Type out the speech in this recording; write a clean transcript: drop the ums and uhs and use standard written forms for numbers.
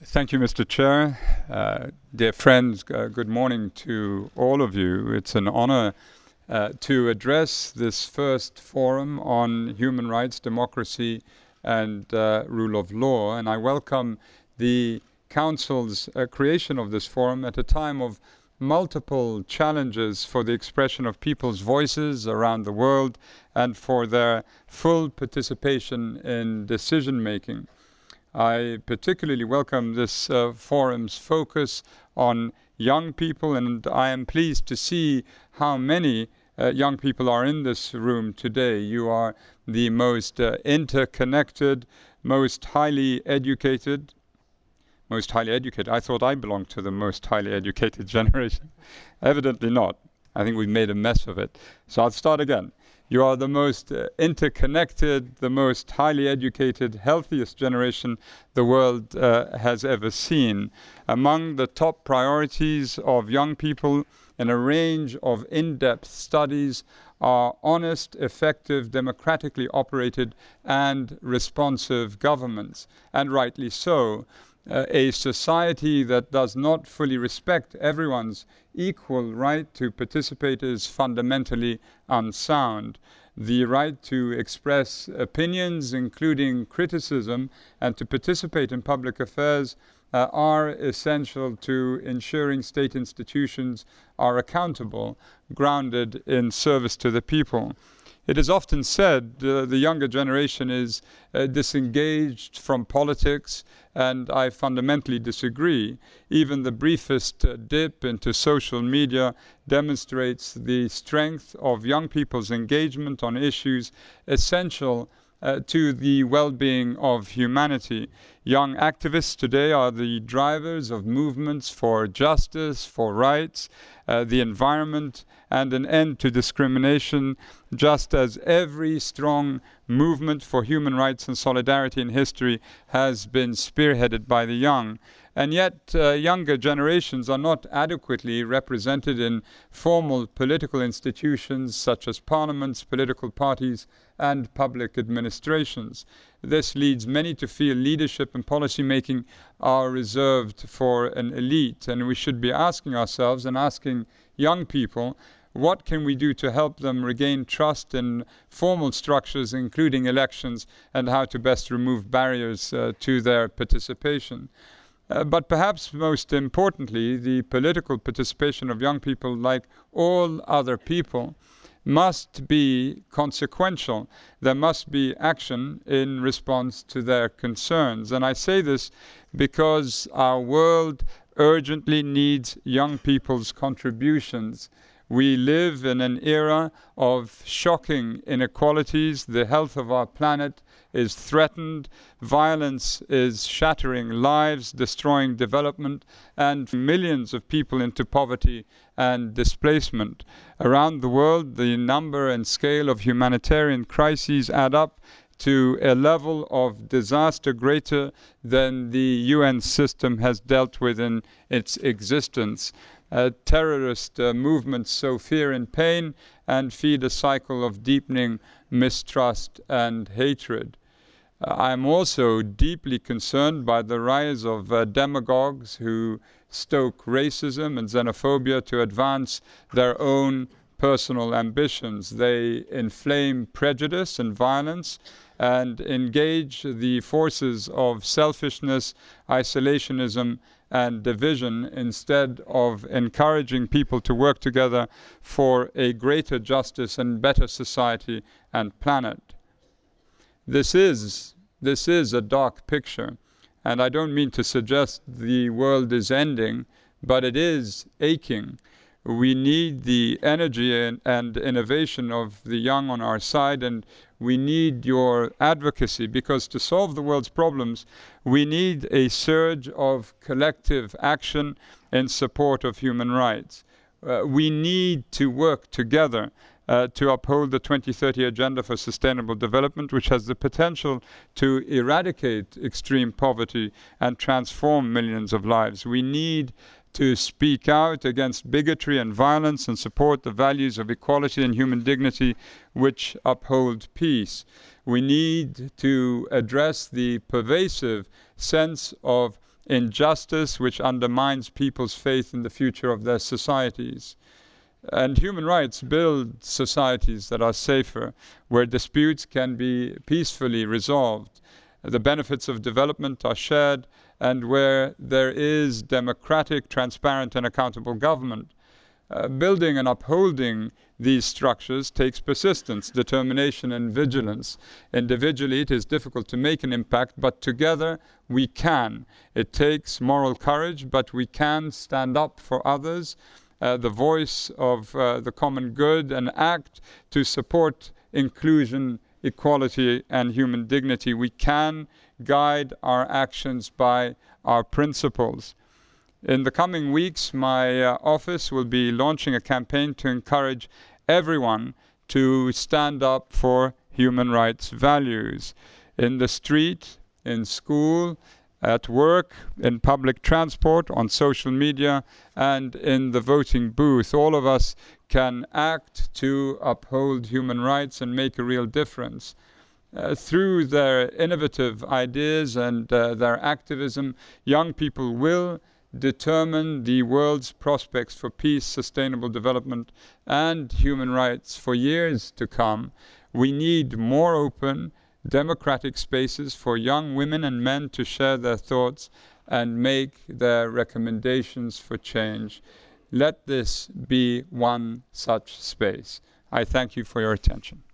Thank you, Mr. Chair. Dear friends, good morning to all of you. It's an honor to address this first forum on human rights, democracy, and rule of law. And I welcome the Council's creation of this forum at a time of multiple challenges for the expression of people's voices around the world and for their full participation in decision making. I particularly welcome this forum's focus on young people, and I am pleased to see how many young people are in this room today. You are the most interconnected, most highly educated, most highly educated. I thought I belonged to the most highly educated generation. Evidently not. I think we've made a mess of it. So I'll start again. You are the most interconnected, the most highly educated, healthiest generation the world has ever seen. Among the top priorities of young people in a range of in-depth studies are honest, effective, democratically operated, and responsive governments, and rightly so. A society that does not fully respect everyone's equal right to participate is fundamentally unsound. The right to express opinions, including criticism, and to participate in public affairs are essential to ensuring state institutions are accountable, grounded in service to the people. It is often said the younger generation is disengaged from politics, and I fundamentally disagree. Even the briefest dip into social media demonstrates the strength of young people's engagement on issues essential to the well-being of humanity. Young activists today are the drivers of movements for justice, for rights, the environment, and an end to discrimination, just as every strong movement for human rights and solidarity in history has been spearheaded by the young. And yet, younger generations are not adequately represented in formal political institutions such as parliaments, political parties, and public administrations. This leads many to feel leadership and policy making are reserved for an elite, and we should be asking ourselves and asking young people, what can we do to help them regain trust in formal structures, including elections, and how to best remove barriers to their participation? But perhaps most importantly, the political participation of young people, like all other people, must be consequential. There must be action in response to their concerns. And I say this because our world urgently needs young people's contributions. We live in an era of shocking inequalities. The health of our planet is threatened. Violence is shattering lives, destroying development, and millions of people into poverty and displacement. Around the world, the number and scale of humanitarian crises add up to a level of disaster greater than the UN system has dealt with in its existence. Terrorist movements sow fear and pain and feed a cycle of deepening mistrust and hatred. I'm also deeply concerned by the rise of demagogues who stoke racism and xenophobia to advance their own personal ambitions. They inflame prejudice and violence and engage the forces of selfishness, isolationism, and division instead of encouraging people to work together for a greater justice and better society and planet. This is a dark picture, and I don't mean to suggest the world is ending, but it is aching. We need the energy and innovation of the young on our side, and we need your advocacy because to solve the world's problems, we need a surge of collective action in support of human rights. We need to work together to uphold the 2030 Agenda for Sustainable Development, which has the potential to eradicate extreme poverty and transform millions of lives. We need to speak out against bigotry and violence and support the values of equality and human dignity which uphold peace. We need to address the pervasive sense of injustice which undermines people's faith in the future of their societies. And human rights build societies that are safer, where disputes can be peacefully resolved, the benefits of development are shared, and where there is democratic, transparent, and accountable government. Building and upholding these structures takes persistence, determination, and vigilance. Individually, it is difficult to make an impact, but together we can. It takes moral courage, but we can stand up for others, the voice of the common good, and act to support inclusion, equality, and human dignity. We can guide our actions by our principles. In the coming weeks, my office will be launching a campaign to encourage everyone to stand up for human rights values in the street, in school, at work, in public transport, on social media, and in the voting booth. All of us can act to uphold human rights and make a real difference. Through their innovative ideas and their activism, young people will determine the world's prospects for peace, sustainable development, and human rights for years to come. We need more open, democratic spaces for young women and men to share their thoughts and make their recommendations for change. Let this be one such space. I thank you for your attention.